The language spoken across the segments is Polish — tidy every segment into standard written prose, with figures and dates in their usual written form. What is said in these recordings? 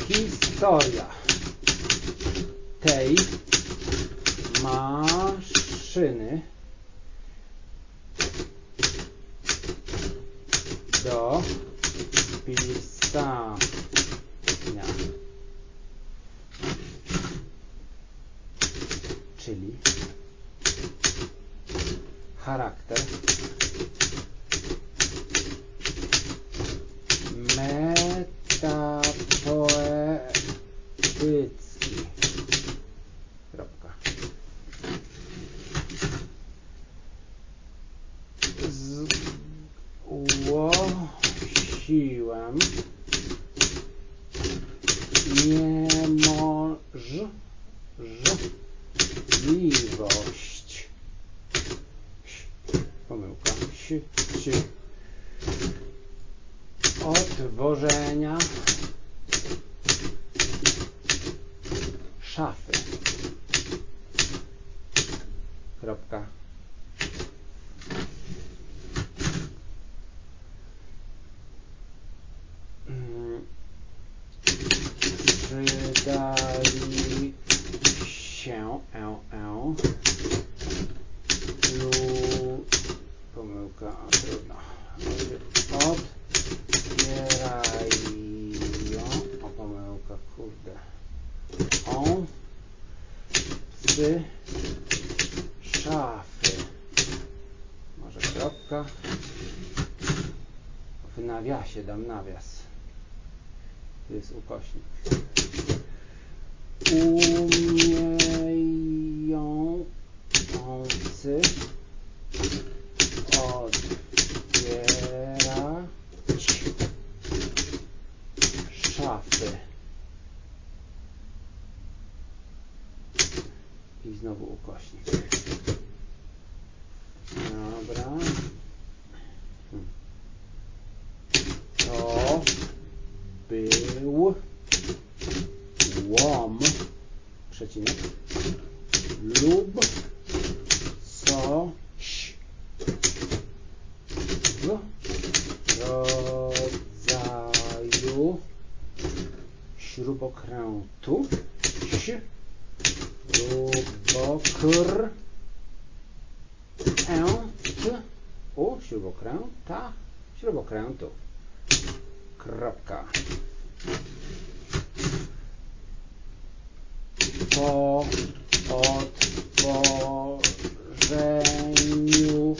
Historia tej maszyny do pisania. Czyli charakter metapoetycki. Kropka. Zgłosiłem niemożliwość pomyłka otworzenia szafy. Kropka. Przydali się pomyłka, trudno. Otwierają, pomyłka, kurde. Z szafy. Może kropka. W nawiasie dam nawias. Tu jest ukośnik. Umiejący otwierać szafy. I znowu ukośnik. Dobra. To był łom, przecinek, lub coś w rodzaju śrubokrętu, śrubokrętu. Kropka. Po odtworzeniu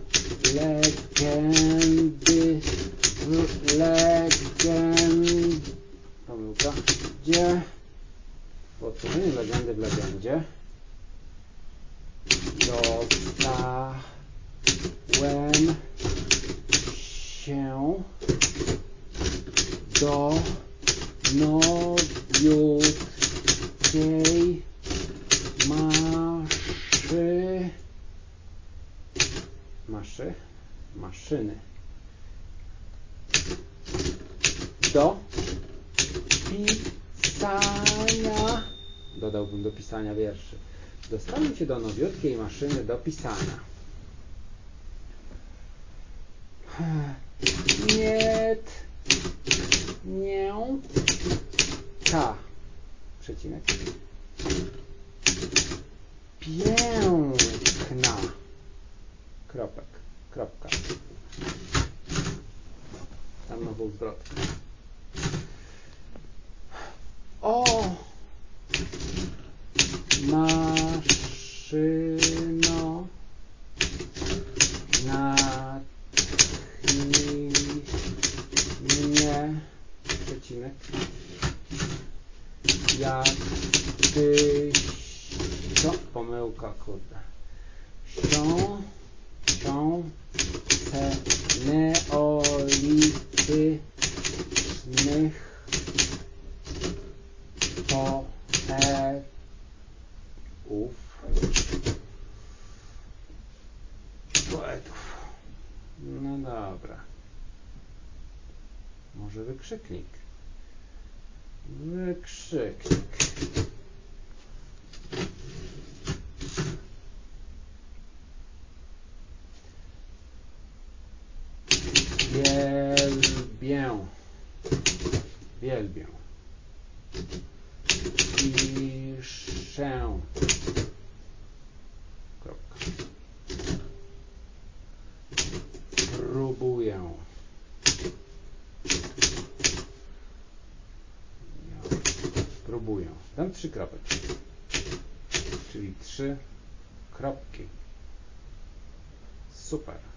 legendy pomyłka, po odtworzeniu legendy w legendzie dostałem się do nowiutkiej maszyny do pisania, dodałbym do pisania wierszy. Dostałem się do nowiutkiej maszyny do pisania. Przecinek. Piękna. Kropek. Kropka. Tam nową zwrotkę. O! Maszyno natchnij mnie, przecinek, jak tyś, co? Pomyłka, kurde. Neolitycznych poetów. No dobra. Może wykrzyknik. Wielbię. Piszę. Kropka. Próbuję. Próbuję. Dam 3 kropeczki. Czyli 3 kropki. Super.